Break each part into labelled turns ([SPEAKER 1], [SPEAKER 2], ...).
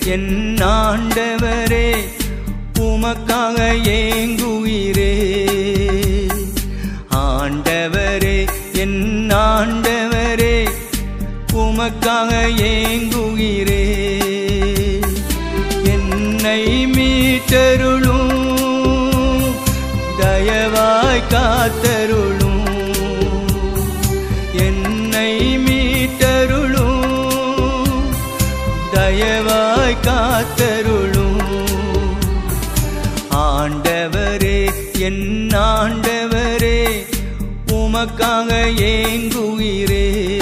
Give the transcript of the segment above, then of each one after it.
[SPEAKER 1] என் ஆண்டவரே உமக்காக ஏங்குகிறே. ஆண்டவரே என் ஆண்டவரே உமக்காக ஏங்குகிறே. என்னை மீட்டருளும், தயவாய் காத்தருளும். என்னை மீட்டருளும், தயவாய் காத்தருளும். ஆண்டவரே என் ஆண்டவரே உமக்காக ஏங்குகிறே.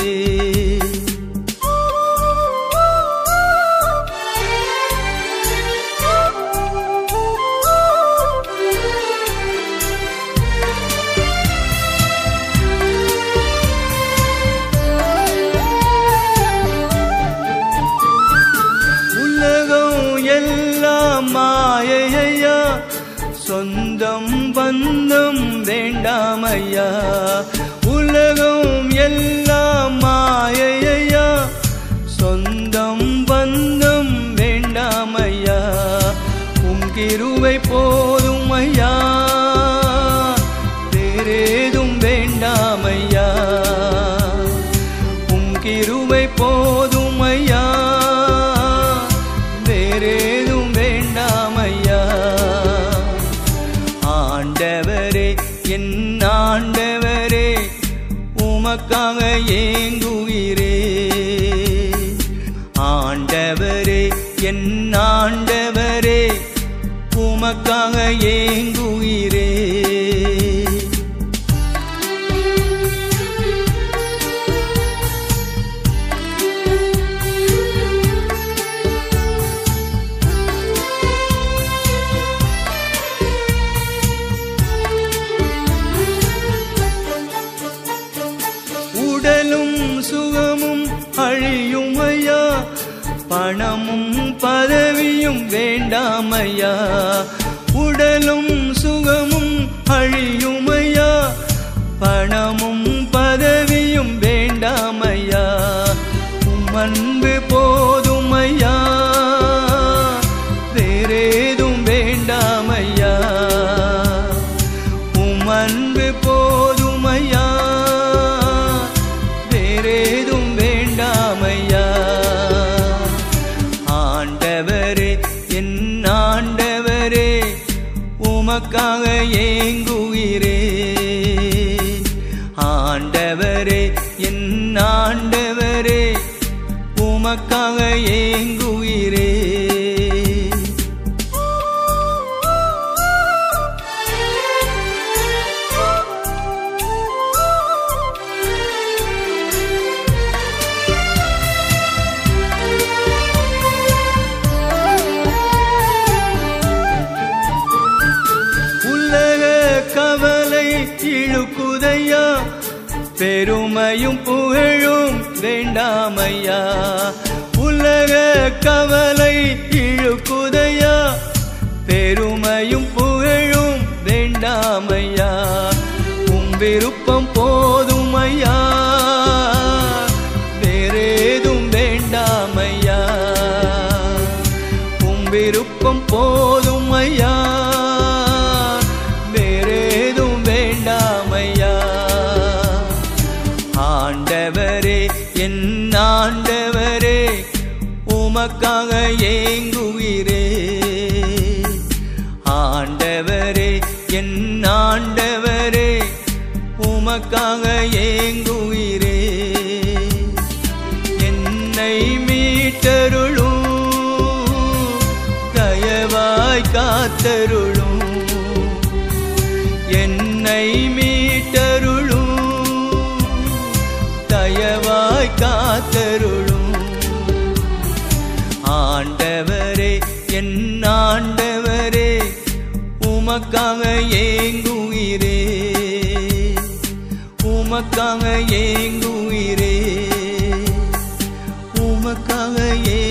[SPEAKER 1] மாயையா சொந்தம் பந்தம் வேண்டாமையா. உலகம் எல்லாம் மாயையா சொந்தம் பந்தம் வேண்டாமையா. உம் கிருபை போதும் ஐயா, வேறேதும் வேண்டாமையா. உம் கிருபை போதும் ஐயா, வேறேதும் வேண்டாமையா. ஆண்டவரே என் ஆண்டவரே உமக்காக ஏங்குகிறே. ஆண்டவரே என் ஆண்டவரே உமக்காக ஏங்குகிறே. உடலும் சுகமும் அழியும் ஐயா, பணமும் பதவியும் வேண்டாமையா. உடலும் சுகமும் அழியும் ஐயா, பணமும் பதவியும் வேண்டாமையா. உம் அன்பு போதும் ஐயா, வேறேதும் வேண்டாமையா. உம் அன்பு போதும் ஐயா, வேறேதும் வேண்டாமையா. ஆண்டவரே என் ஆண்டவரே உமக்காக ஏங்குகிறே. ஆண்டவரே என் ஆண்டவரே உமக்காக ஏங்குகிறே. கவலை இழுக்குதையா, பெருமையும் புகழும் வேண்டாமையா. உலக கவலை இழுக்குதையா, பெருமையும் புகழும் வேண்டாமையா. உம் விருப்பம் போதும் ஐயா, வேறேதும் வேண்டாமையா. உம் விருப்பம் போதும் ஐயா, வேறேதும் வேண்டாமையா. ஆண்டவரே என் ஆண்டவரே உமக்காக ஏங்குகிறே. ஆண்டவரே என் ஆண்டவரே உமக்காக ஏங்குகிறே. என்னை மீட்டருளும், தயவாய் காத்தருளும். என்னை மீட்டருளும், தயவாய் காத்தருளும். ஆண்டவரே என் ஆண்டவரே உமக்காக ஏங்குகிறே. உமக்காக ஏங்குகிறே. உமக்காக